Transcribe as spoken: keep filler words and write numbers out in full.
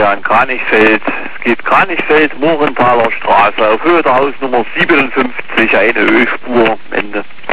hier an Kranichfeld. Es geht Kranichfeld, Morenthaler Straße, auf Höhe der Hausnummer siebenundfünfzig, eine Ölspur am Ende.